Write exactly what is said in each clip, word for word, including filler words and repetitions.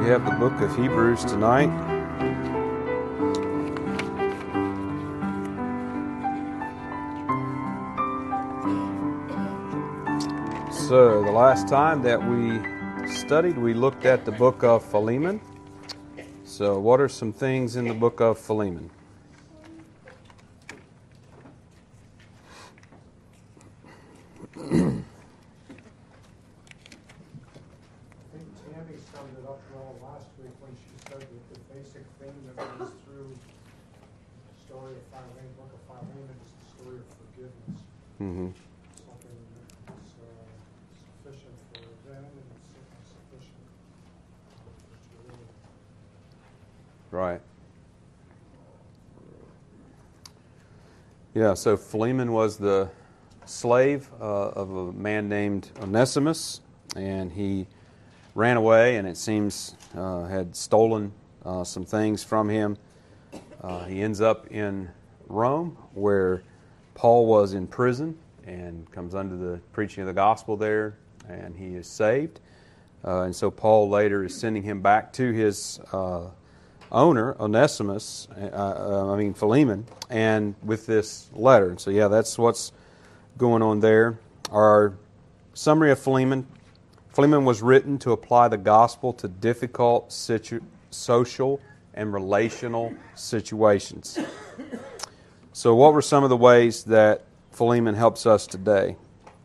have the book of Hebrews tonight. So, the last time that we studied, we looked at the book of Philemon. So, what are some things in the book of Philemon? Mm-hmm. Something that's uh, sufficient for them and sufficient for today. Right. Yeah, so Philemon was the slave uh, of a man named Onesimus, and he ran away, and it seems uh, had stolen uh, some things from him. Uh, he ends up in Rome, where Paul was in prison and comes under the preaching of the gospel there, and he is saved. Uh, and so Paul later is sending him back to his uh, owner, Onesimus, uh, uh, I mean Philemon, and with this letter. And so yeah, that's what's going on there. Our summary of Philemon. Philemon was written to apply the gospel to difficult situ- social and relational situations. So what were some of the ways that Philemon helps us today?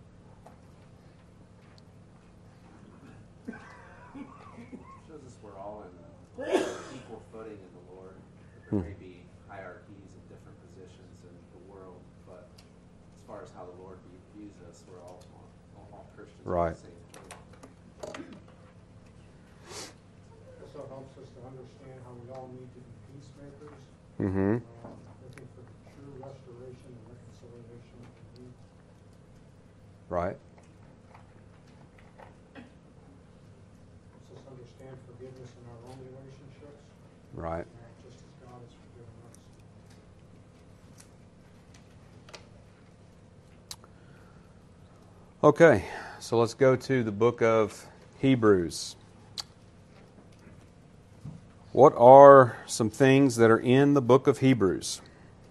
Shows us we're all in equal footing in the Lord. There may be hierarchies and different positions in the world, but as far as how the Lord views us, we're all, all, all Christians. Right. At the same time. Also helps us to understand how we all need to be peacemakers. Mm-hmm. Uh, looking for the true restoration and reconciliation of the youth. Right. Helps us understand forgiveness in our own relationships. Right. Uh, just as God has forgiven us. Okay, so let's go to the book of Hebrews. What are some things that are in the book of Hebrews?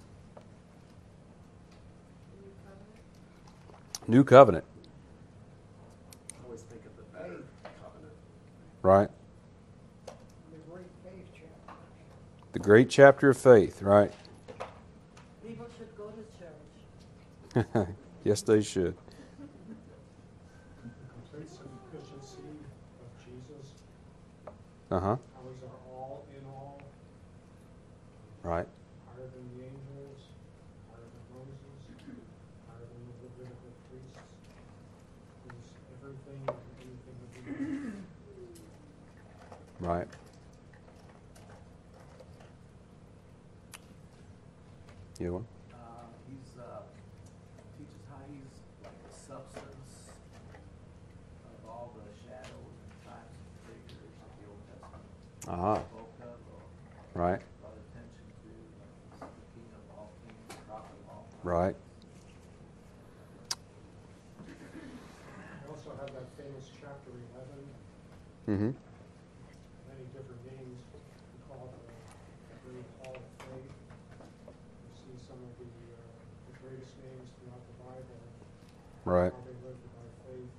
New covenant. I always think of the better covenant. Right. The great faith chapter. The great chapter of faith, right? People should go to church. Yes, they should. The complete sufficiency of Jesus. Uh-huh. How he's our all in all. Right. Higher than the angels. Higher than Moses. Higher than the Levitical priests. He's everything and anything that we need. Right. You want? Uh, he's uh, teaches how he's like the substance of all the shadows and types and figures of the Old Testament. Uh-huh. Spoke of or Right. brought attention to, like he's the king of all kings, the prophet of all prophets. Right. We also have that famous chapter eleven. Mm-hmm. Many different names. We call it the, the Great Hall of Faith. You see some of the, uh, the greatest names throughout the Bible. Right. How they lived by faith.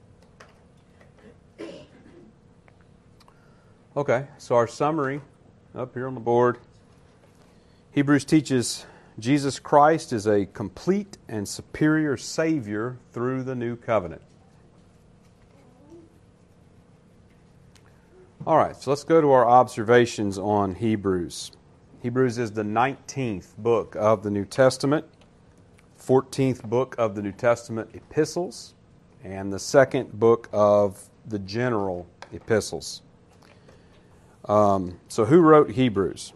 Okay, so our summary up here on the board. Hebrews teaches Jesus Christ is a complete and superior Savior through the new covenant. All right, so let's go to our observations on Hebrews. Hebrews is the nineteenth book of the New Testament, fourteenth book of the New Testament epistles, and the second book of the general epistles. Um, so who wrote Hebrews?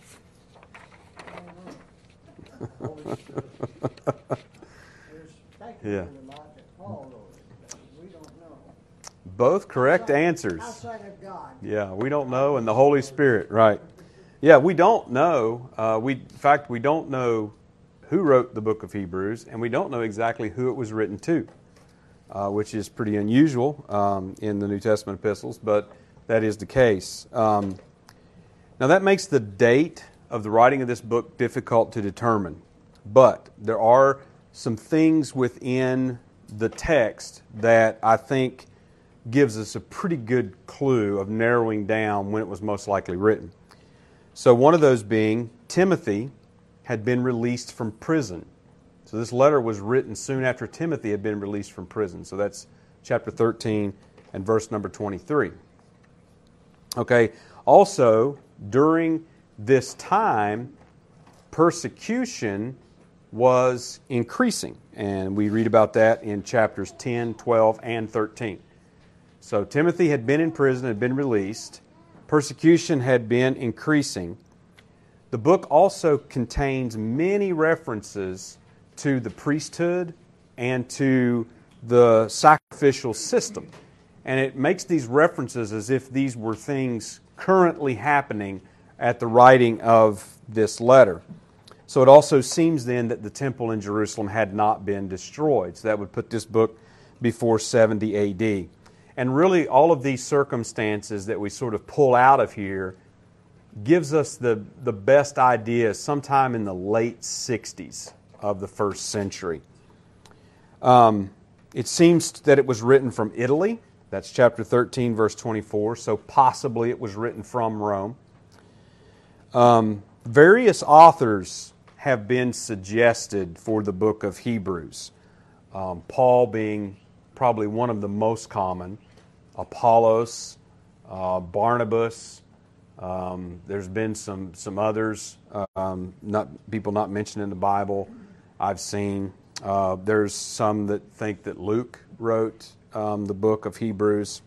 There's speculative Yeah. about that Paul wrote it. We don't know. Both correct Outside- answers. Outside of God. Yeah, we don't know, and the Holy Spirit, right. Yeah, we don't know. Uh, we, in fact, we don't know who wrote the book of Hebrews, and we don't know exactly who it was written to, uh, which is pretty unusual um, in the New Testament epistles. But that is the case. Um, now that makes the date of the writing of this book difficult to determine, but there are some things within the text that I think gives us a pretty good clue of narrowing down when it was most likely written. So one of those being Timothy had been released from prison. So this letter was written soon after Timothy had been released from prison. So that's chapter thirteen and verse number twenty-three. Okay, also during this time, persecution was increasing. And we read about that in chapters ten, twelve, and thirteen. So Timothy had been in prison, had been released. Persecution had been increasing. The book also contains many references to the priesthood and to the sacrificial system. And it makes these references as if these were things currently happening at the writing of this letter. So it also seems then that the temple in Jerusalem had not been destroyed. So that would put this book before seventy A D. And really all of these circumstances that we sort of pull out of here gives us the, the best idea sometime in the late sixties of the first century. Um, it seems that it was written from Italy. That's chapter thirteen, verse twenty-four. So possibly it was written from Rome. Um, various authors have been suggested for the book of Hebrews. Um, Paul being probably one of the most common. Apollos, uh, Barnabas. Um, there's been some some others, um, not people not mentioned in the Bible. I've seen. Uh, there's some that think that Luke wrote um, the book of Hebrews.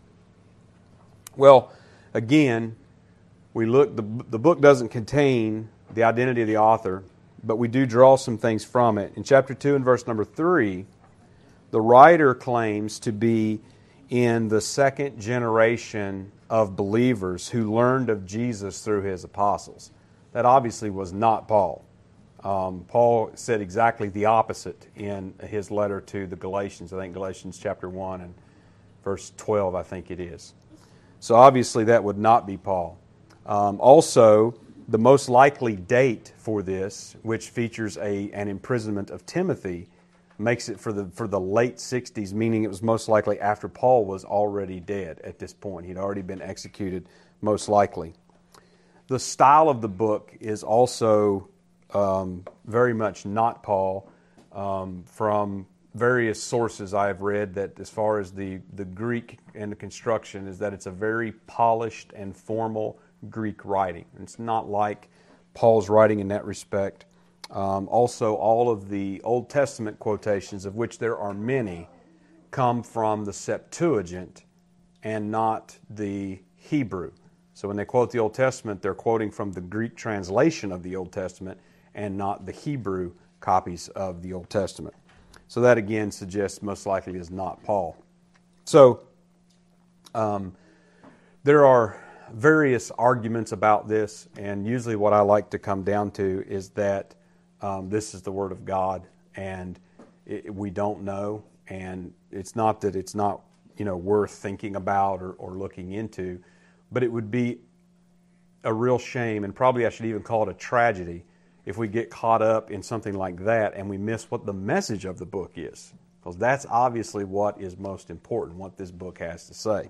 Well, again, we look. The the book doesn't contain the identity of the author, but we do draw some things from it. In chapter two and verse number three, the writer claims to be in the second generation of believers who learned of Jesus through his apostles. That obviously was not Paul. Um, Paul said exactly the opposite in his letter to the Galatians. I think Galatians chapter one and verse twelve, I think it is. So obviously that would not be Paul. Um, also, the most likely date for this, which features a an imprisonment of Timothy, makes it for the for the late sixties, meaning it was most likely after Paul was already dead at this point. He'd already been executed, most likely. The style of the book is also um, very much not Paul. Um, from various sources I have read that as far as the, the Greek and the construction is that it's a very polished and formal Greek writing. It's not like Paul's writing in that respect. Um, also, all of the Old Testament quotations, of which there are many, come from the Septuagint and not the Hebrew. So when they quote the Old Testament, they're quoting from the Greek translation of the Old Testament and not the Hebrew copies of the Old Testament. So that again suggests most likely is not Paul. So um, there are various arguments about this, and usually what I like to come down to is that Um, this is the Word of God, and it, we don't know, and it's not that it's not, you know, worth thinking about or, or looking into, but it would be a real shame, and probably I should even call it a tragedy, if we get caught up in something like that and we miss what the message of the book is, because that's obviously what is most important, what this book has to say.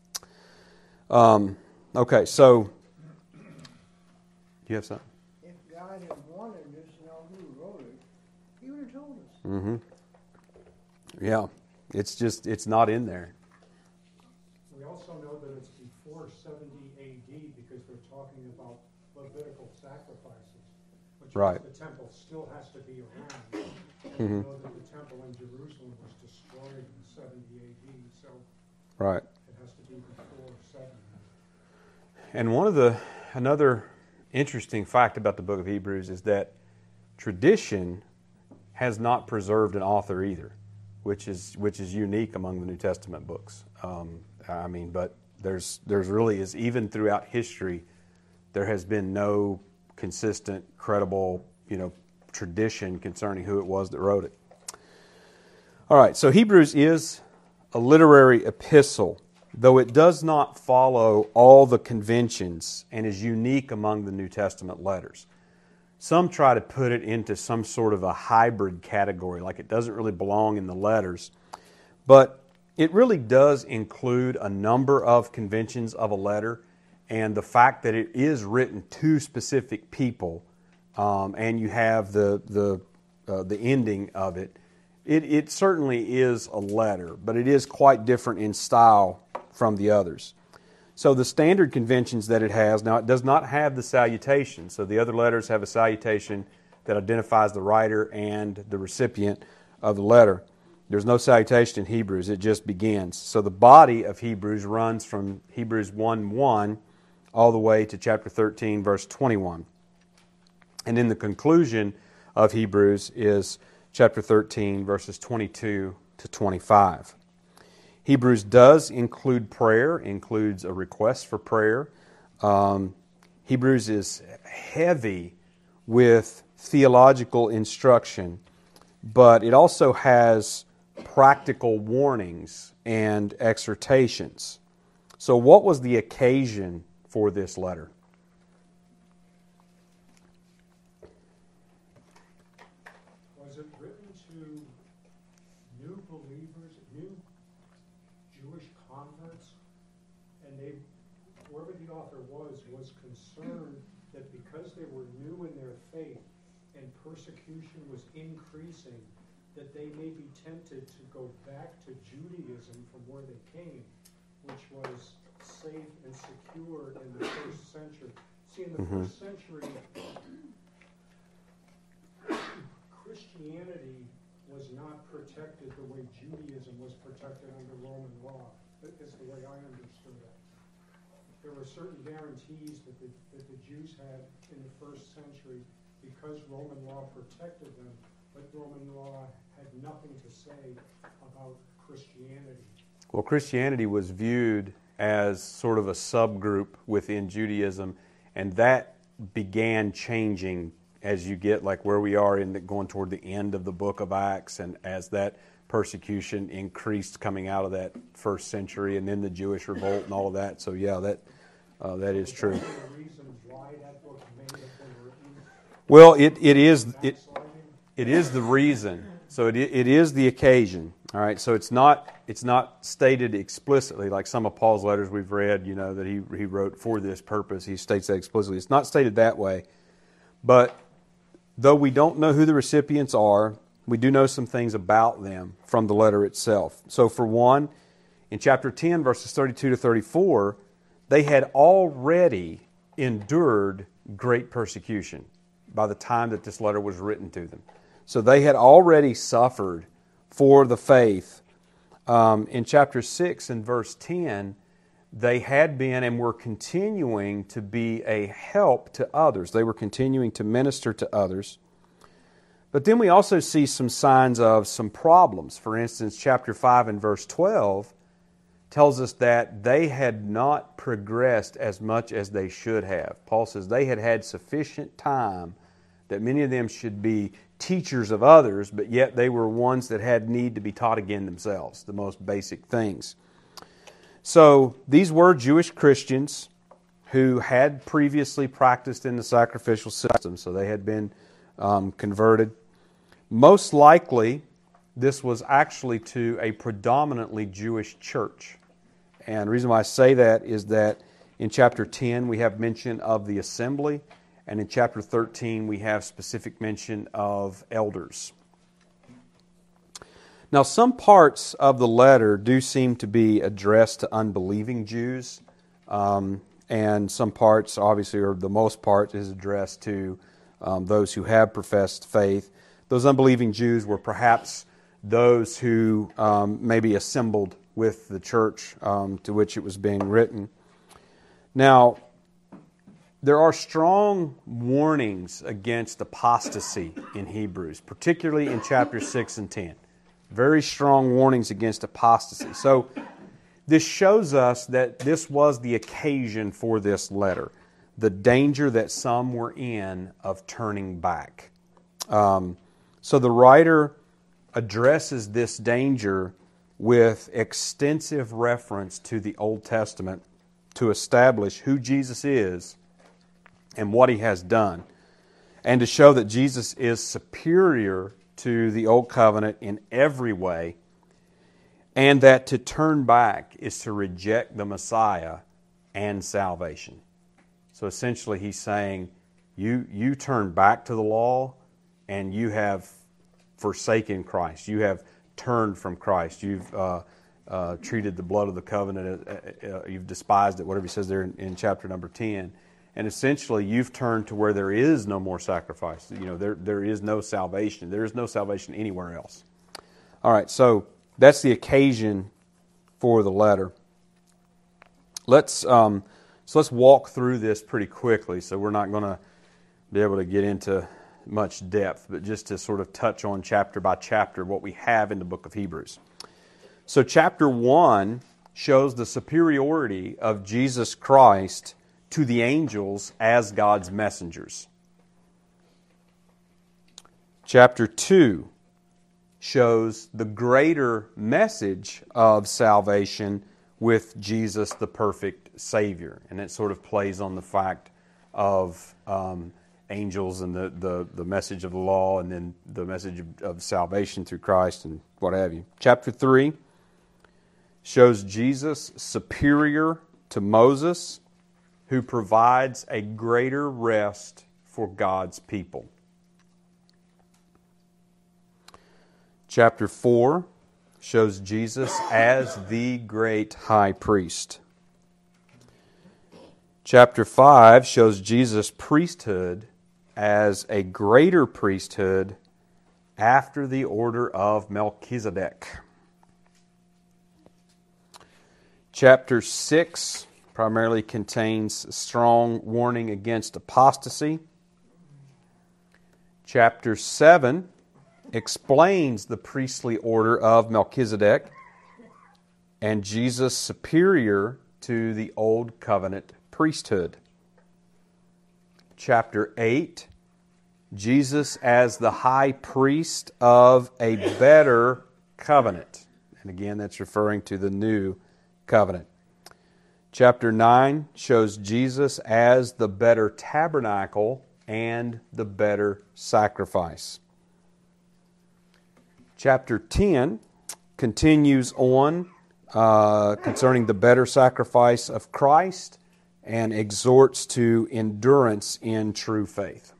Um, okay, so, do you have something? If God had wanted us to know who wrote it, he would have told us. Mm-hmm. Yeah, it's just, it's not in there. We also know that it's before seventy A D because they're talking about Levitical sacrifices, which Right. means the temple still has to be around. And Mm-hmm. we know that the temple in Jerusalem was destroyed in seventy A D, so Right. it has to be before seventy. And one of the, another interesting fact about the book of Hebrews is that tradition has not preserved an author either, which is which is unique among the New Testament books. Um, I mean, but there's there's really is even throughout history, there has been no consistent, credible, you know, tradition concerning who it was that wrote it. All right, so Hebrews is a literary epistle. though it does not follow all the conventions and is unique among the New Testament letters. Some try to put it into some sort of a hybrid category, like it doesn't really belong in the letters. But it really does include a number of conventions of a letter, and the fact that it is written to specific people, um, and you have the the uh, the ending of it, it, it certainly is a letter, but it is quite different in style from the others. So the standard conventions that it has, now it does not have the salutation. So the other letters have a salutation that identifies the writer and the recipient of the letter. There's no salutation in Hebrews, it just begins. So the body of Hebrews runs from Hebrews one one all the way to chapter thirteen, verse twenty-one. And in the conclusion of Hebrews is chapter thirteen, verses twenty-two to twenty-five. Hebrews does include prayer, includes a request for prayer. Um, Hebrews is heavy with theological instruction, but it also has practical warnings and exhortations. So what was the occasion for this letter? Was it written to new believers, new Jewish converts? And they, whoever the author was, was concerned that because they were new in their faith and persecution was increasing, that they may be tempted to go back to Judaism from where they came, which was safe and secure in the first century. See, in the Mm-hmm. first century, Christianity was not protected the way Judaism was protected under Roman law. That is the way I understood it. There were certain guarantees that the, that the Jews had in the first century because Roman law protected them, but Roman law had nothing to say about Christianity. Well, Christianity was viewed as sort of a subgroup within Judaism, and that began changing as you get like where we are in the, going toward the end of the book of Acts, and as that persecution increased coming out of that first century, and then the Jewish revolt and all of that. So yeah, that uh, that is true. Is that the reason why that book may have been written? Well, it it is it Backsliding? it is the reason. So it it is the occasion. All right. So it's not it's not stated explicitly like some of Paul's letters we've read. You know that he he wrote for this purpose. He states that explicitly. It's not stated that way, but though we don't know who the recipients are, we do know some things about them from the letter itself. So for one, in chapter ten, verses thirty-two to thirty-four, they had already endured great persecution by the time that this letter was written to them. So they had already suffered for the faith. Um, in chapter six and verse ten, they had been and were continuing to be a help to others. They were continuing to minister to others. But then we also see some signs of some problems. For instance, chapter five and verse twelve tells us that they had not progressed as much as they should have. Paul says they had had sufficient time that many of them should be teachers of others, but yet they were ones that had need to be taught again themselves, the most basic things. So these were Jewish Christians who had previously practiced in the sacrificial system, so they had been um, converted. Most likely, this was actually to a predominantly Jewish church. And the reason why I say that is that in chapter ten we have mention of the assembly, and in chapter thirteen we have specific mention of elders. Now, some parts of the letter do seem to be addressed to unbelieving Jews, um, and some parts, obviously, or the most part, is addressed to um, those who have professed faith. Those unbelieving Jews were perhaps those who um, maybe assembled with the church um, to which it was being written. Now, there are strong warnings against apostasy in Hebrews, particularly in chapter six and ten. Very strong warnings against apostasy. So this shows us that this was the occasion for this letter, the danger that some were in of turning back. Um, so the writer addresses this danger with extensive reference to the Old Testament to establish who Jesus is and what He has done, and to show that Jesus is superior to the Old Covenant in every way, and that to turn back is to reject the Messiah and salvation. So essentially He's saying, you, you turn back to the law and you have forsaken Christ. You have turned from Christ. You've uh, uh, treated the blood of the covenant, uh, uh, you've despised it, whatever He says there in, in chapter number ten. And essentially you've turned to where there is no more sacrifice. You know, there there is no salvation. There is no salvation anywhere else. All right, so that's the occasion for the letter. Let's um, so let's walk through this pretty quickly. So we're not going to be able to get into much depth, but just to sort of touch on chapter by chapter what we have in the book of Hebrews. So chapter one shows the superiority of Jesus Christ to the angels as God's messengers. Chapter two shows the greater message of salvation with Jesus, the perfect Savior. And it sort of plays on the fact of um, angels and the, the, the message of the law, and then the message of, of salvation through Christ and what have you. Chapter three shows Jesus superior to Moses, who provides a greater rest for God's people. Chapter four shows Jesus as the great high priest. Chapter five shows Jesus' priesthood as a greater priesthood after the order of Melchizedek. Chapter six primarily contains a strong warning against apostasy. Chapter seven explains the priestly order of Melchizedek and Jesus superior to the Old Covenant priesthood. Chapter eight, Jesus as the high priest of a better covenant. And again, that's referring to the new covenant. Chapter nine shows Jesus as the better tabernacle and the better sacrifice. Chapter ten continues on uh, concerning the better sacrifice of Christ and exhorts to endurance in true faith.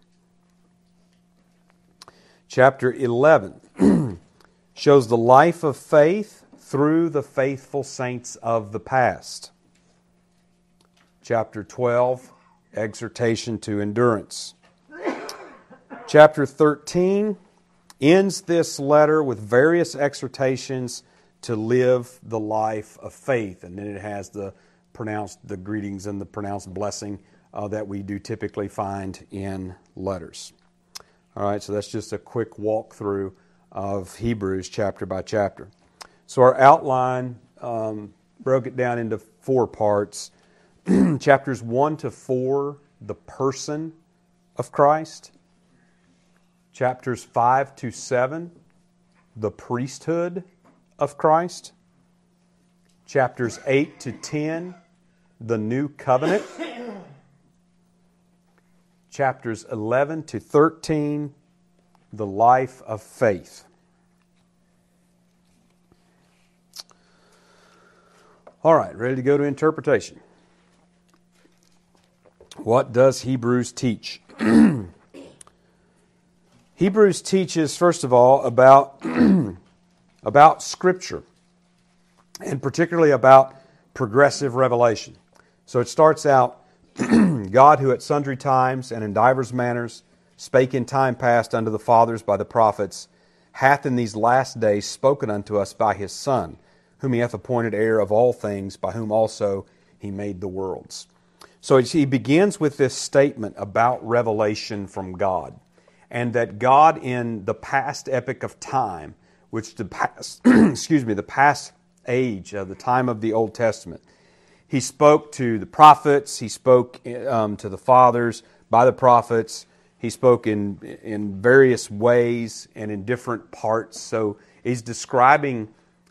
Chapter eleven shows the life of faith through the faithful saints of the past. Chapter twelve, exhortation to endurance. Chapter thirteen ends this letter with various exhortations to live the life of faith. And then it has the pronounced the greetings and the pronounced blessing uh, that we do typically find in letters. All right, so that's just a quick walkthrough of Hebrews chapter by chapter. So our outline um, broke it down into four parts. Chapters one to four, the person of Christ. Chapters five to seven, the priesthood of Christ. Chapters eight to ten, the new covenant. Chapters eleven to thirteen, the life of faith. All right, ready to go to interpretation. What does Hebrews teach? Hebrews teaches, first of all, about, about Scripture, and particularly about progressive revelation. So it starts out, God who at sundry times and in divers manners spake in time past unto the fathers by the prophets, hath in these last days spoken unto us by His Son, whom He hath appointed heir of all things, by whom also He made the worlds. So he begins with this statement about revelation from God, and that God in the past epoch of time, which the past, excuse me, the past age, uh, the time of the Old Testament, He spoke to the prophets, He spoke um, to the fathers by the prophets, He spoke in in various ways and in different parts. So He's describing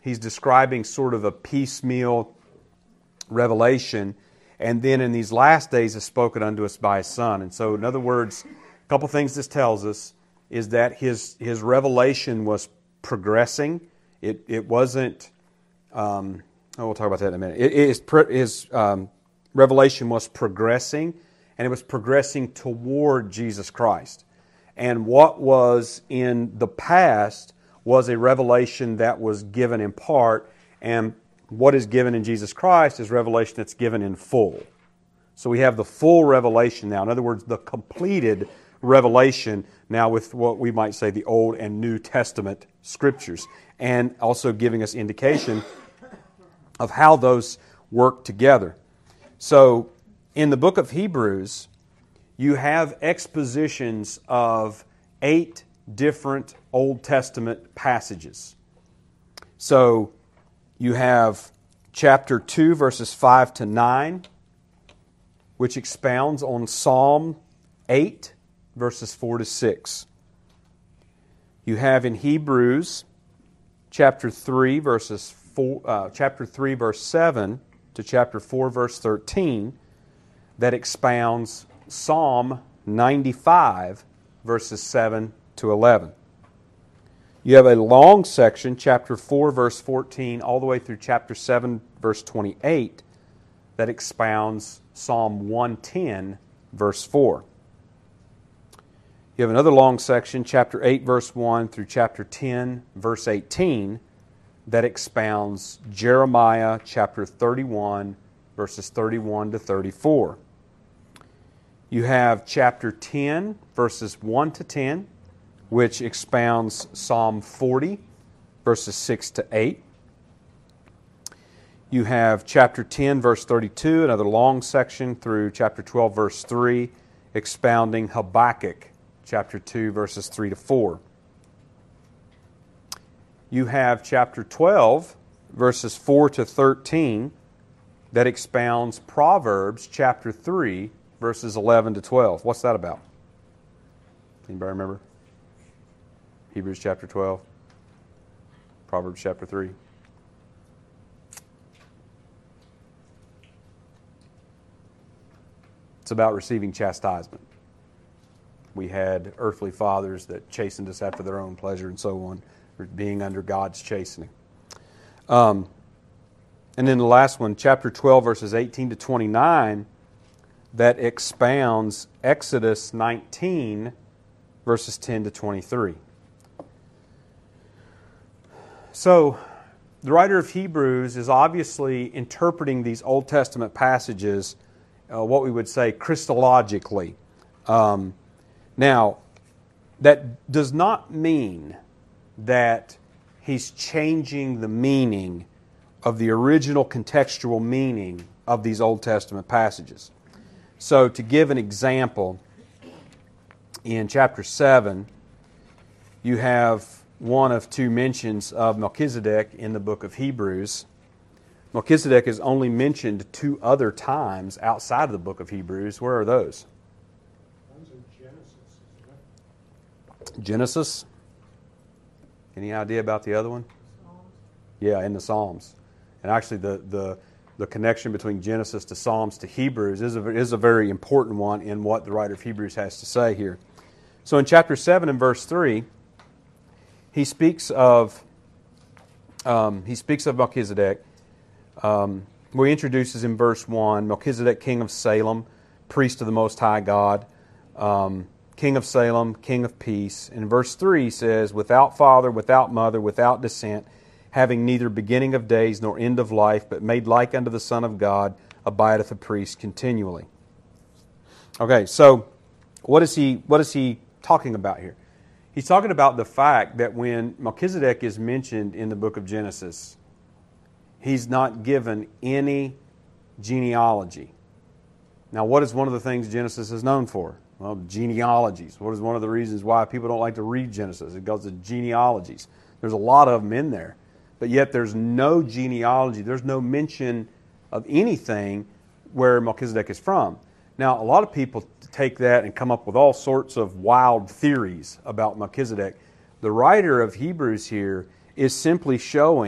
he's describing sort of a piecemeal revelation, and then in these last days is spoken unto us by his Son. And so, in other words, a couple things this tells us is that his his revelation was progressing. It it wasn't. Um, oh, we'll talk about that in a minute. It, his his um, revelation was progressing, and it was progressing toward Jesus Christ. And what was in the past was a revelation that was given in part, and what is given in Jesus Christ is revelation that's given in full. So we have the full revelation now. In other words, the completed revelation now with what we might say the Old and New Testament Scriptures, and also giving us indication of how those work together. So in the book of Hebrews, you have expositions of eight different Old Testament passages. So you have chapter two, verses five to nine, which expounds on Psalm eight, verses four to six. You have in Hebrews chapter three, verses four, uh, chapter three, verse seven to chapter four, verse thirteen, that expounds Psalm ninety-five, verses seven to eleven. You have a long section, chapter four, verse fourteen, all the way through chapter seven, verse twenty-eight, that expounds Psalm one ten, verse four. You have another long section, chapter eight, verse one, through chapter ten, verse eighteen, that expounds Jeremiah chapter thirty-one, verses thirty-one to thirty-four. You have chapter ten, verses one to ten, which expounds Psalm forty, verses six to eight. You have chapter ten, verse thirty-two, another long section through chapter twelve, verse three, expounding Habakkuk, chapter two, verses three to four. You have chapter twelve, verses four to thirteen, that expounds Proverbs, chapter three, verses eleven to twelve. What's that about? Anybody remember? Hebrews chapter twelve, Proverbs chapter three. It's about receiving chastisement. We had earthly fathers that chastened us after their own pleasure and so on, being under God's chastening. Um, and then the last one, chapter twelve, verses eighteen to twenty-nine, that expounds Exodus nineteen, verses ten to twenty-three. So, the writer of Hebrews is obviously interpreting these Old Testament passages, uh, what we would say, Christologically. Um, now, that does not mean that he's changing the meaning of the original contextual meaning of these Old Testament passages. So, to give an example, in chapter seven, you have one of two mentions of Melchizedek in the book of Hebrews. Melchizedek is only mentioned two other times outside of the book of Hebrews. Where are those? One's in Genesis, isn't it? Genesis? Any idea about the other one? Psalms. Yeah, in the Psalms. And actually the, the, the connection between Genesis to Psalms to Hebrews is a, is a very important one in what the writer of Hebrews has to say here. So in chapter seven and verse three, he speaks of um, he speaks of Melchizedek. Um, where he introduces in verse one, Melchizedek, king of Salem, priest of the Most High God, um, king of Salem, king of peace. In verse three he says, without father, without mother, without descent, having neither beginning of days nor end of life, but made like unto the Son of God, abideth a priest continually. Okay, so what is he what is he talking about here? He's talking about the fact that when Melchizedek is mentioned in the book of Genesis, he's not given any genealogy. Now, what is one of the things Genesis is known for? Well, genealogies. What is one of the reasons why people don't like to read Genesis? It goes to genealogies. There's a lot of them in there. But yet there's no genealogy. There's no mention of anything where Melchizedek is from. Now, a lot of people take that and come up with all sorts of wild theories about Melchizedek. The writer of Hebrews here is simply showing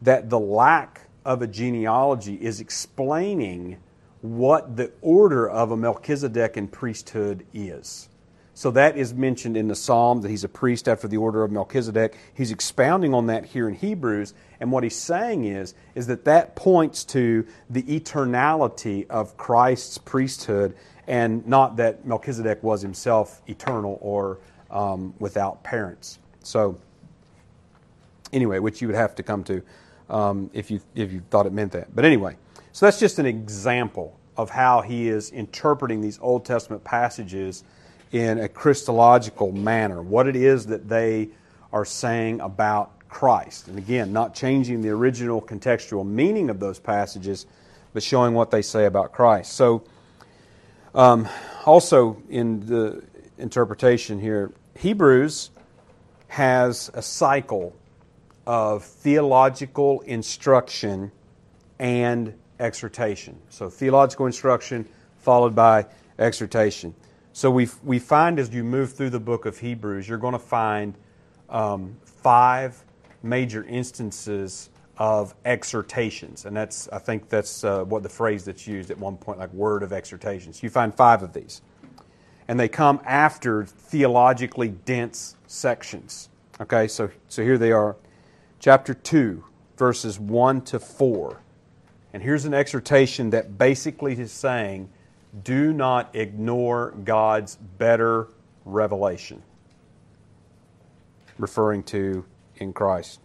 that the lack of a genealogy is explaining what the order of a Melchizedekan priesthood is. So that is mentioned in the Psalm, that he's a priest after the order of Melchizedek. He's expounding on that here in Hebrews, and what he's saying is, is that that points to the eternality of Christ's priesthood, and not that Melchizedek was himself eternal or um, without parents. So, anyway, which you would have to come to um, if you if you thought it meant that. But anyway, so that's just an example of how he is interpreting these Old Testament passages in a Christological manner, what it is that they are saying about Christ. And again, not changing the original contextual meaning of those passages, but showing what they say about Christ. So, um, also in the interpretation here, Hebrews has a cycle of theological instruction and exhortation. So theological instruction followed by exhortation. So we we find as you move through the book of Hebrews, you're going to find um, five major instances of exhortations. And that's I think that's uh, what the phrase that's used at one point, like word of exhortations. You find five of these. And they come after theologically dense sections. Okay, so so here they are. Chapter two, verses one to four. And here's an exhortation that basically is saying, do not ignore God's better revelation, referring to in Christ.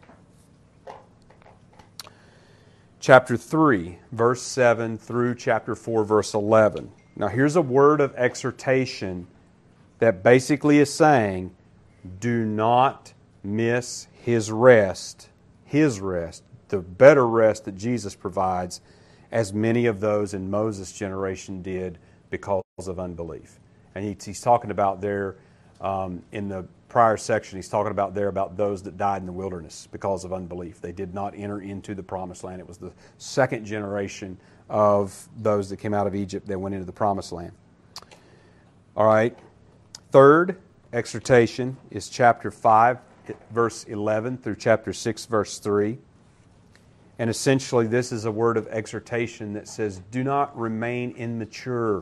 Chapter three, verse seven through chapter four, verse eleven. Now here's a word of exhortation that basically is saying, do not miss His rest, His rest, the better rest that Jesus provides, as many of those in Moses' generation did because of unbelief. And he, he's talking about there, um, in the prior section, he's talking about there about those that died in the wilderness because of unbelief. They did not enter into the promised land. It was the second generation of those that came out of Egypt that went into the promised land. All right. Third exhortation is chapter five, verse eleven through chapter six, verse three. And essentially, this is a word of exhortation that says, do not remain immature.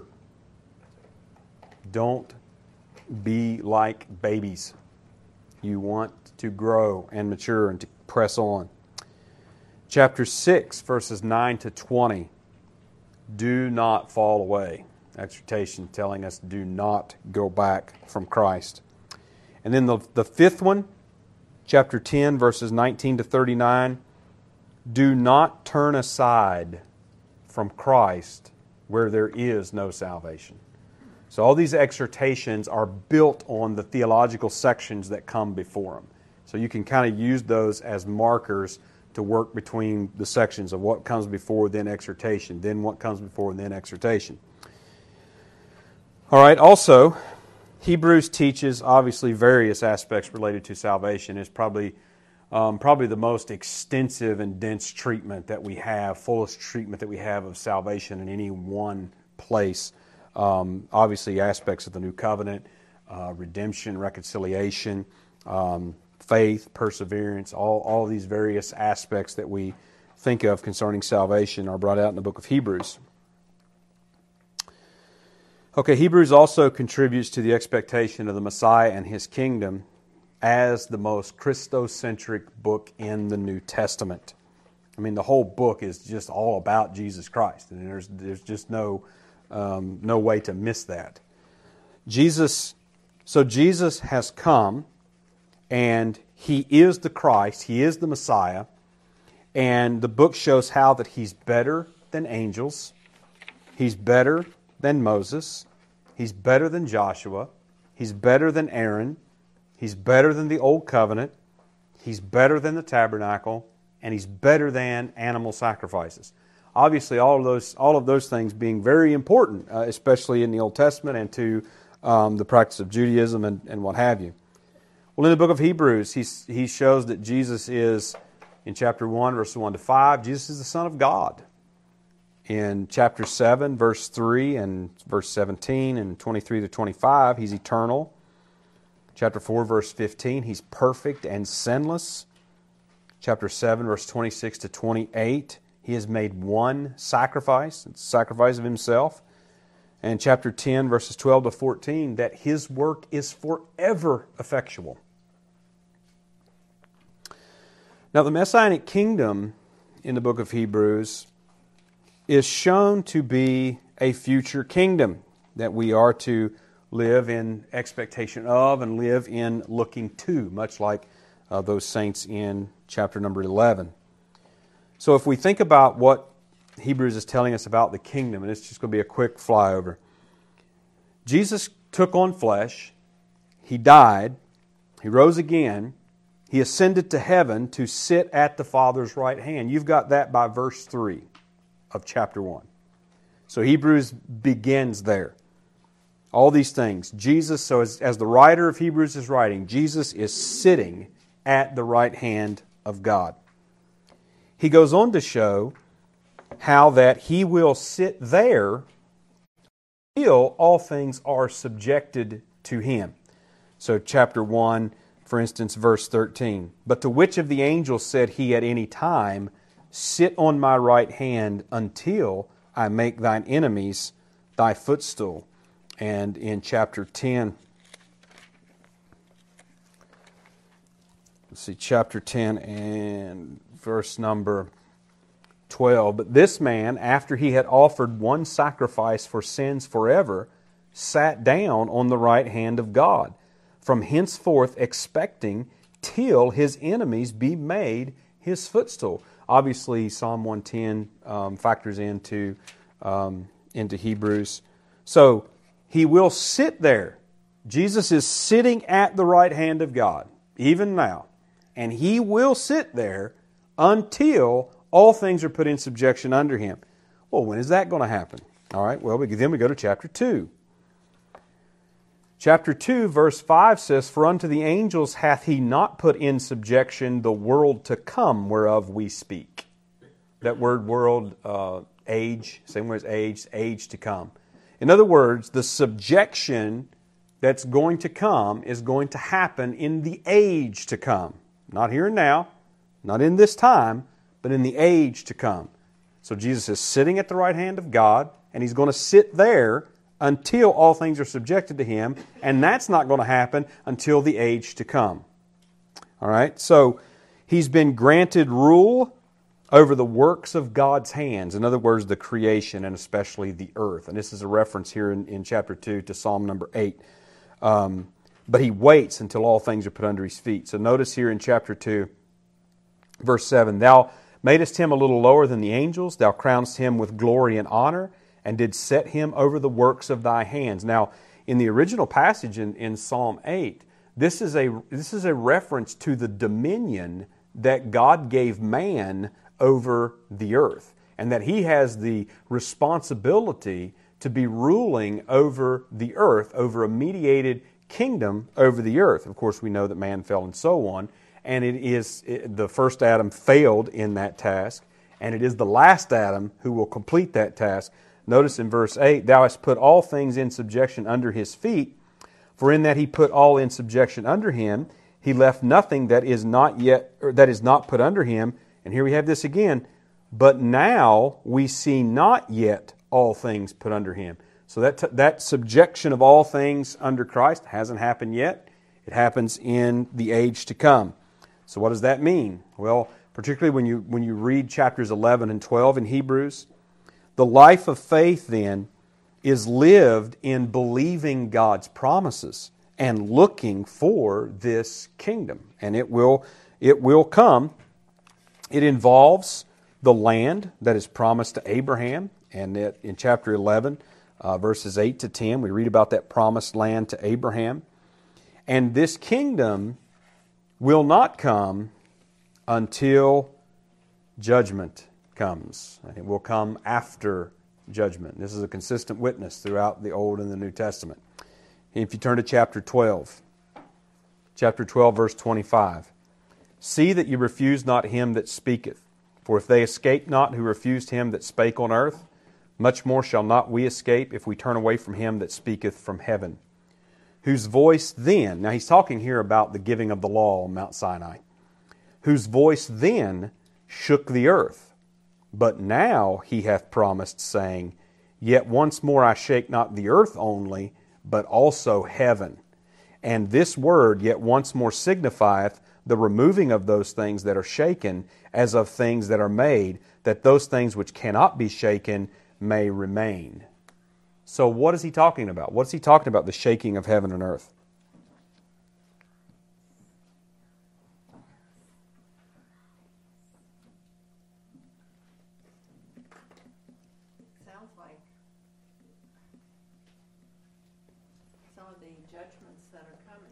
Don't be like babies. You want to grow and mature and to press on. Chapter six, verses nine to twenty. Do not fall away. Exhortation telling us, do not go back from Christ. And then the, the fifth one, chapter ten, verses nineteen to thirty-nine. Do not turn aside from Christ where there is no salvation. So all these exhortations are built on the theological sections that come before them. So you can kind of use those as markers to work between the sections of what comes before, then exhortation, then what comes before, and then exhortation. All right, also, Hebrews teaches obviously various aspects related to salvation. It's probably Um, probably the most extensive and dense treatment that we have, fullest treatment that we have of salvation in any one place. Um, obviously, aspects of the new covenant, uh, redemption, reconciliation, um, faith, perseverance, all, all these various aspects that we think of concerning salvation are brought out in the book of Hebrews. Okay, Hebrews also contributes to the expectation of the Messiah and His kingdom as the most Christocentric book in the New Testament. I mean, the whole book is just all about Jesus Christ, and there's there's just no um, no way to miss that. Jesus, so Jesus has come, and He is the Christ, He is the Messiah, and the book shows how that He's better than angels, He's better than Moses, He's better than Joshua, He's better than Aaron, He's better than the Old Covenant, He's better than the tabernacle, and He's better than animal sacrifices. Obviously, all of those all of those things being very important, uh, especially in the Old Testament and to um, the practice of Judaism and, and what have you. Well, in the book of Hebrews, he, he shows that Jesus is, in chapter one, verses one to five, Jesus is the Son of God. In chapter seven, verse three, and verse seventeen, and twenty-three to twenty-five, He's eternal. Chapter four, verse fifteen, He's perfect and sinless. chapter seven, verse twenty-six to twenty-eight, He has made one sacrifice, it's the sacrifice of Himself. And chapter ten, verses twelve to fourteen, that His work is forever effectual. Now, the Messianic kingdom in the book of Hebrews is shown to be a future kingdom that we are to live in expectation of and live in looking to, much like uh, those saints in chapter number eleven. So if we think about what Hebrews is telling us about the kingdom, and it's just going to be a quick flyover. Jesus took on flesh, He died, He rose again, He ascended to heaven to sit at the Father's right hand. You've got that by verse three of chapter one. So Hebrews begins there. All these things. Jesus, so as, as the writer of Hebrews is writing, Jesus is sitting at the right hand of God. He goes on to show how that He will sit there until all things are subjected to Him. So chapter one, for instance, verse thirteen. But to which of the angels said He at any time, sit on my right hand until I make thine enemies thy footstool? And in chapter ten, let's see, chapter ten and verse number twelve. But this man, after he had offered one sacrifice for sins forever, sat down on the right hand of God, from henceforth expecting till His enemies be made His footstool. Obviously, Psalm one ten um, factors into, um, into Hebrews. So, He will sit there. Jesus is sitting at the right hand of God, even now. And He will sit there until all things are put in subjection under Him. Well, when is that going to happen? All right, well, then we go to chapter two. Chapter two, verse five says, For unto the angels hath He not put in subjection the world to come whereof we speak. That word world, uh, age, same word as age, age to come. In other words, the subjection that's going to come is going to happen in the age to come. Not here and now, not in this time, but in the age to come. So Jesus is sitting at the right hand of God, and He's going to sit there until all things are subjected to Him, and that's not going to happen until the age to come. All right, so He's been granted rule over the works of God's hands. In other words, the creation and especially the earth. And this is a reference here in, in chapter two to Psalm number eight. Um, but He waits until all things are put under His feet. So notice here in chapter two, verse seven, Thou madest Him a little lower than the angels, Thou crownest Him with glory and honor, and did set Him over the works of Thy hands. Now, in the original passage in, in Psalm eight, this is a this is a reference to the dominion that God gave man over the earth, and that He has the responsibility to be ruling over the earth, over a mediated kingdom over the earth. Of course, we know that man fell and so on, and it is it, the first Adam failed in that task, and it is the last Adam who will complete that task. Notice in verse eight, Thou hast put all things in subjection under His feet, for in that He put all in subjection under Him, He left nothing that is not yet or that is not put under Him. And here we have this again, but now we see not yet all things put under Him. So that t- that subjection of all things under Christ hasn't happened yet. It happens in the age to come. So what does that mean? Well, particularly when you when you read chapters eleven and twelve in Hebrews, the life of faith then is lived in believing God's promises and looking for this kingdom. And it will it will come. It involves the land that is promised to Abraham. And it, in chapter eleven, uh, verses eight to ten, we read about that promised land to Abraham. And this kingdom will not come until judgment comes. It will come after judgment. This is a consistent witness throughout the Old and the New Testament. If you turn to chapter twelve, chapter twelve, verse twenty-five. See that you refuse not him that speaketh. For if they escape not who refused him that spake on earth, much more shall not we escape if we turn away from him that speaketh from heaven. Whose voice then, now he's talking here about the giving of the law on Mount Sinai, whose voice then shook the earth. But now he hath promised, saying, Yet once more I shake not the earth only, but also heaven. And this word, yet once more, signifieth the removing of those things that are shaken, as of things that are made, that those things which cannot be shaken may remain. So what is he talking about? What is he talking about, the shaking of heaven and earth? Sounds like some of the judgments that are coming.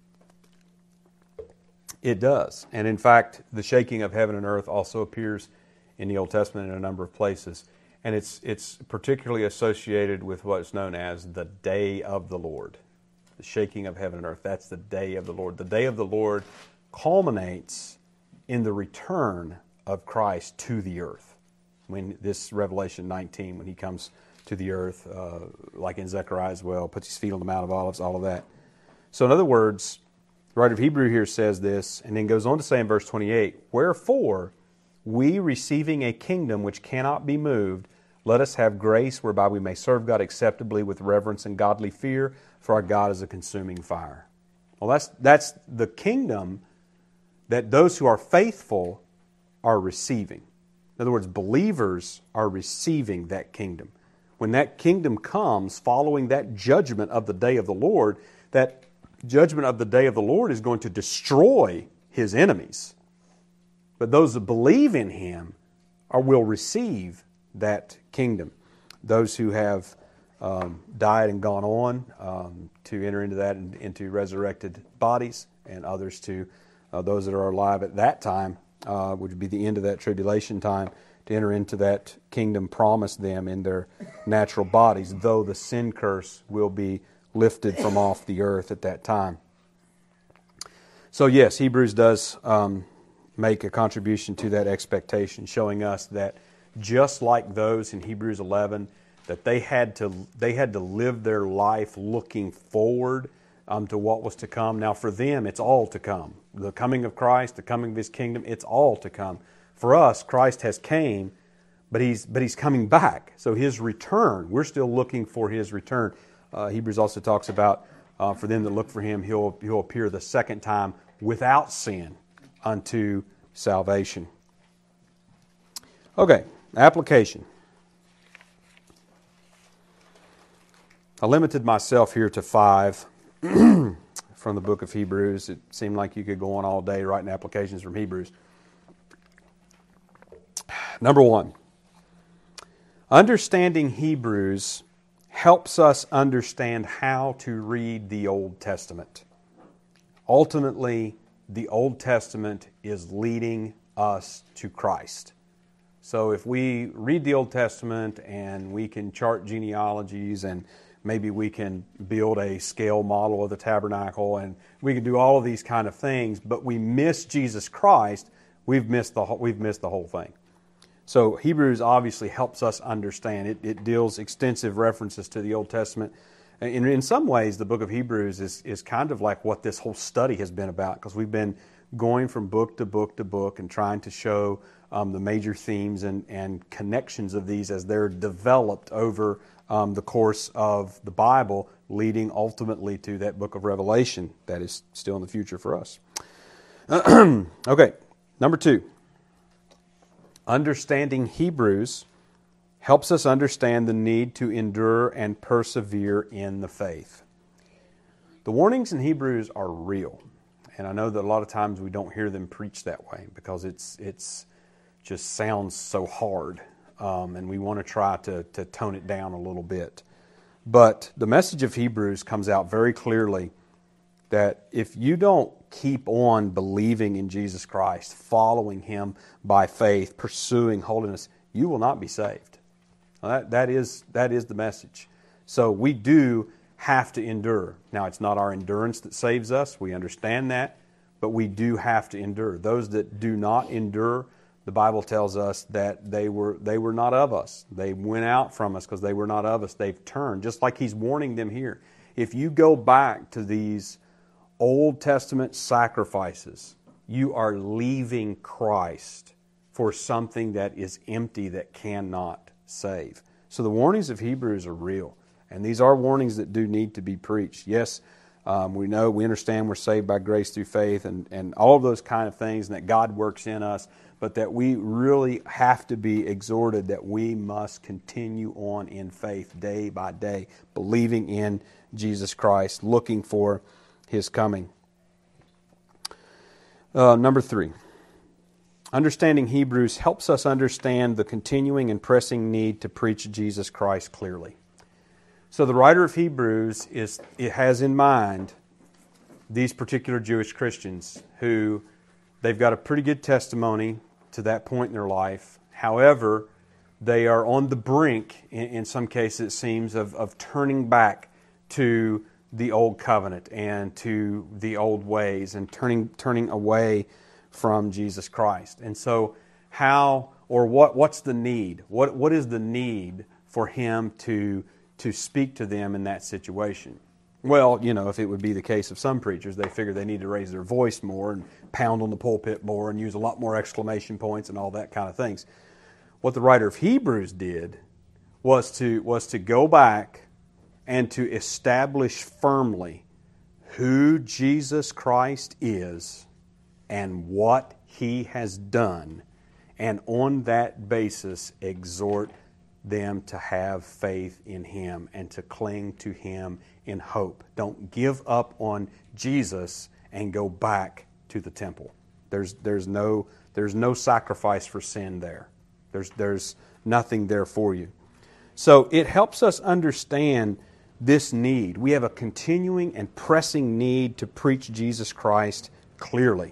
It does. And in fact, the shaking of heaven and earth also appears in the Old Testament in a number of places. And it's it's particularly associated with what's known as the day of the Lord. The shaking of heaven and earth. That's the day of the Lord. The day of the Lord culminates in the return of Christ to the earth. When this Revelation nineteen, when he comes to the earth, uh, like in Zechariah as well, puts his feet on the Mount of Olives, all of that. So in other words, the writer of Hebrew here says this, and then goes on to say in verse twenty-eight, Wherefore, we receiving a kingdom which cannot be moved, let us have grace whereby we may serve God acceptably with reverence and godly fear, for our God is a consuming fire. Well, that's, that's the kingdom that those who are faithful are receiving. In other words, believers are receiving that kingdom. When that kingdom comes, following that judgment of the day of the Lord, that judgment of the day of the Lord is going to destroy his enemies. But those that believe in him are, will receive that kingdom. Those who have um, died and gone on um, to enter into that, into resurrected bodies, and others to uh, those that are alive at that time, uh, which would be the end of that tribulation time, to enter into that kingdom promised them in their natural bodies, though the sin curse will be lifted from off the earth at that time. So yes, Hebrews does um, make a contribution to that expectation, showing us that just like those in Hebrews eleven, that they had to they had to live their life looking forward um, to what was to come. Now for them, it's all to come. The coming of Christ, the coming of his kingdom, it's all to come. For us, Christ has came, but he's but he's coming back. So his return, we're still looking for his return. Uh, Hebrews also talks about uh, for them that look for him, he'll he'll appear the second time without sin unto salvation. Okay, application. I limited myself here to five from the book of Hebrews. It seemed like you could go on all day writing applications from Hebrews. Number one, understanding Hebrews helps us understand how to read the Old Testament. Ultimately, the Old Testament is leading us to Christ. So if we read the Old Testament and we can chart genealogies and maybe we can build a scale model of the tabernacle and we can do all of these kind of things, but we miss Jesus Christ, we've missed the we've missed the whole thing. So Hebrews obviously helps us understand. It, it deals extensive references to the Old Testament. In, in some ways, the book of Hebrews is, is kind of like what this whole study has been about, because we've been going from book to book to book and trying to show um, the major themes and, and connections of these as they're developed over um, the course of the Bible, leading ultimately to that book of Revelation that is still in the future for us. Okay, number two. Understanding Hebrews helps us understand the need to endure and persevere in the faith. The warnings in Hebrews are real. And I know that a lot of times we don't hear them preached that way because it's it's just sounds so hard. Um, and we want to try to, to tone it down a little bit. But the message of Hebrews comes out very clearly that if you don't keep on believing in Jesus Christ, following him by faith, pursuing holiness, you will not be saved. Now that, that is that is the message. So we do have to endure. Now, it's not our endurance that saves us. We understand that. But we do have to endure. Those that do not endure, the Bible tells us that they were they were not of us. They went out from us because they were not of us. They've turned, just like he's warning them here. If you go back to these Old Testament sacrifices you are leaving Christ for something that is empty, that cannot save. So the warnings of Hebrews are real. And these are warnings that do need to be preached. Yes, um, we know, we understand we're saved by grace through faith and, and all of those kind of things, and that God works in us, but that we really have to be exhorted that we must continue on in faith day by day, believing in Jesus Christ, looking for His coming. Uh, number three, understanding Hebrews helps us understand the continuing and pressing need to preach Jesus Christ clearly. So the writer of Hebrews is it has in mind these particular Jewish Christians who they've got a pretty good testimony to that point in their life. However, they are on the brink, in, in some cases it seems, of, of turning back to the old covenant and to the old ways and turning turning away from Jesus Christ. And so how or what what's the need? What what is the need for Him to to speak to them in that situation? Well, you know, if it would be the case of some preachers, they figure they need to raise their voice more and pound on the pulpit more and use a lot more exclamation points and all that kind of things. What the writer of Hebrews did was to was to go back and to establish firmly who Jesus Christ is and what He has done, and on that basis exhort them to have faith in Him and to cling to Him in hope. Don't give up on Jesus and go back to the temple. There's there's no there's no sacrifice for sin there. There's there's nothing there for you. So it helps us understand this need. We have a continuing and pressing need to preach Jesus Christ clearly.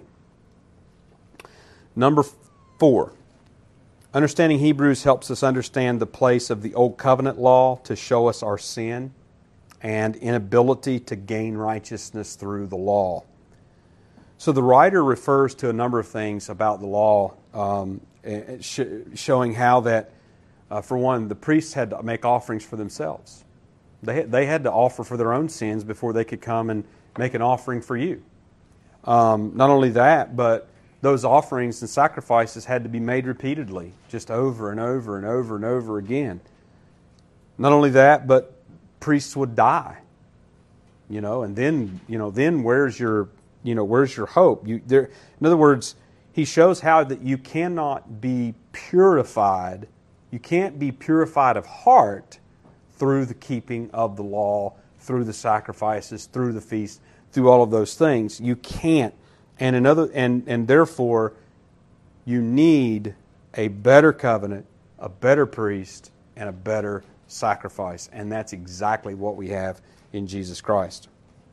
Number four. Understanding Hebrews helps us understand the place of the Old Covenant law to show us our sin and inability to gain righteousness through the law. So the writer refers to a number of things about the law, um, showing how that, uh, for one, the priests had to make offerings for themselves. They had, they had to offer for their own sins before they could come and make an offering for you. Um, not only that, but those offerings and sacrifices had to be made repeatedly, just over and over and over and over again. Not only that, but priests would die. You know, and then, you know, then where's your, you know, where's your hope? You there. In other words, he shows how that you cannot be purified. You can't be purified of heart through the keeping of the law, through the sacrifices, through the feast, through all of those things. You can't. And another, and, and therefore, you need a better covenant, a better priest, and a better sacrifice. And that's exactly what we have in Jesus Christ.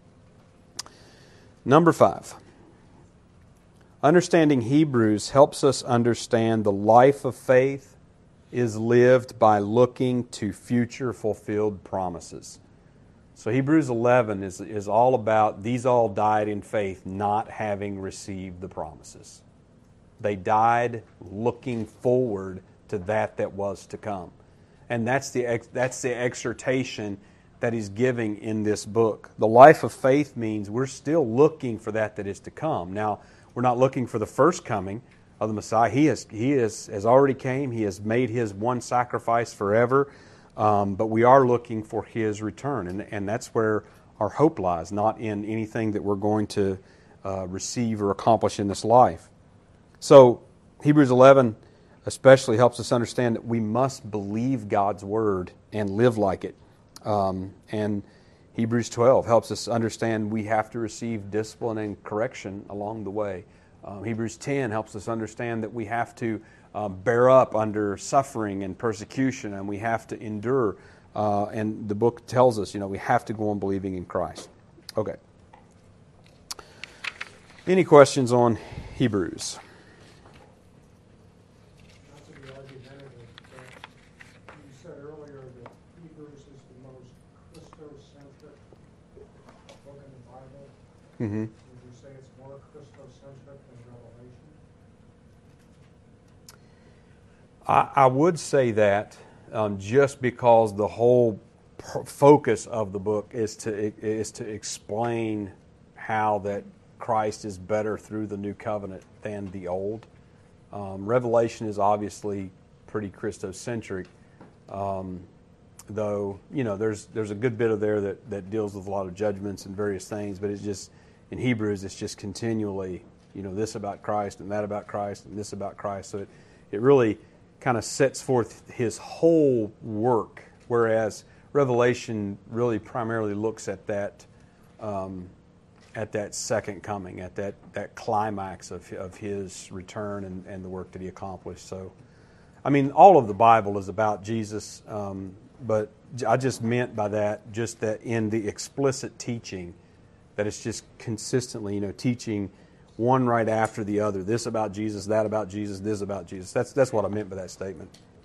Number five. Understanding Hebrews helps us understand the life of faith is lived by looking to future fulfilled promises. So Hebrews eleven is, is all about these all died in faith, not having received the promises. They died looking forward to that that was to come. And that's the that's the exhortation that he's giving in this book. The life of faith means we're still looking for that that is to come. Now, we're not looking for the first coming of the Messiah. He has he has, has already came. He has made His one sacrifice forever. Um, but we are looking for His return, and, and that's where our hope lies, not in anything that we're going to uh, receive or accomplish in this life. So Hebrews eleven especially helps us understand that we must believe God's Word and live like it. Um, and Hebrews twelve helps us understand we have to receive discipline and correction along the way. Um, Hebrews ten helps us understand that we have to Uh, bear up under suffering and persecution, and we have to endure. Uh, and the book tells us, you know, we have to go on believing in Christ. Okay. Any questions on Hebrews? Not to be argumentative, but you said earlier that Hebrews is the most Christocentric book in the Bible. Mm-hmm. Would you say it's more Christocentric than Revelation? I, I would say that um, just because the whole p- focus of the book is to is to explain how that Christ is better through the new covenant than the old. Um, Revelation is obviously pretty Christocentric, um, though you know there's there's a good bit of there that, that deals with a lot of judgments and various things. But it's just in Hebrews, it's just continually you know this about Christ and that about Christ and this about Christ. So it it really kind of sets forth His whole work, whereas Revelation really primarily looks at that. Um, at that second coming, at that, that climax of of His return and, and the work that He accomplished. So, I mean, all of the Bible is about Jesus, um, but I just meant by that just that in the explicit teaching, that it's just consistently, you know, teaching one right after the other. This about Jesus, that about Jesus, this about Jesus. That's that's what I meant by that statement.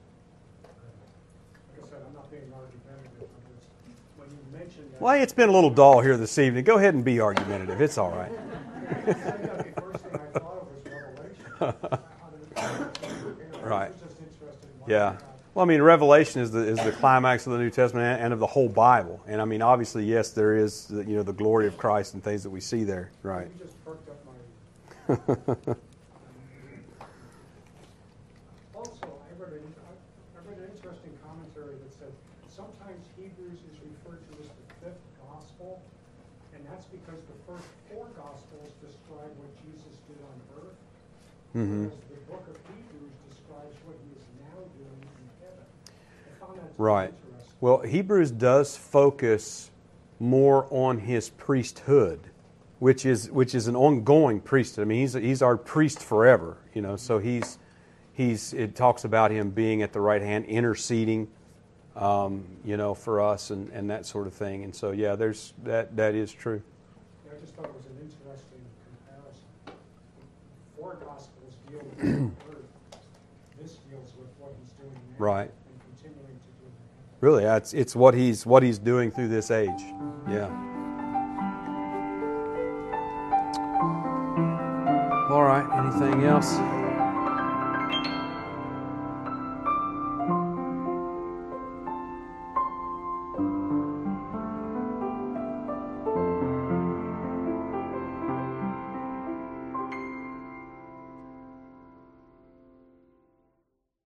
Like I said, I'm not being argumentative. I'm just, when you mentioned that. Well, it's been a little dull here this evening. Go ahead and be argumentative. It's all right. The first thing I thought of was Revelation. Right. It was just interesting. Yeah. Well, I mean, Revelation is the is the climax of the New Testament and of the whole Bible. And I mean, obviously, yes, there is the, you know the glory of Christ and things that we see there. Right. You just perked up my. Also, I read, an, I read an interesting commentary that said sometimes Hebrews is referred to as the fifth gospel, and that's because the first four gospels describe what Jesus did on earth, Mm-hmm. whereas the book of Hebrews describes what He is now doing in heaven. I found that to be Right. interesting. Well, Hebrews does focus more on His priesthood, which is which is an ongoing priesthood. I mean, he's he's our priest forever. You know, so he's he's it talks about Him being at the right hand, interceding, um, you know, for us and, and that sort of thing. And so, yeah, there's that that is true. Yeah, I just thought it was an interesting comparison. Four gospels deal with the earth. This deals with what He's doing now Right. and continuing to do in heaven. Really, it's it's what he's what he's doing through this age. Yeah. All right. Anything else?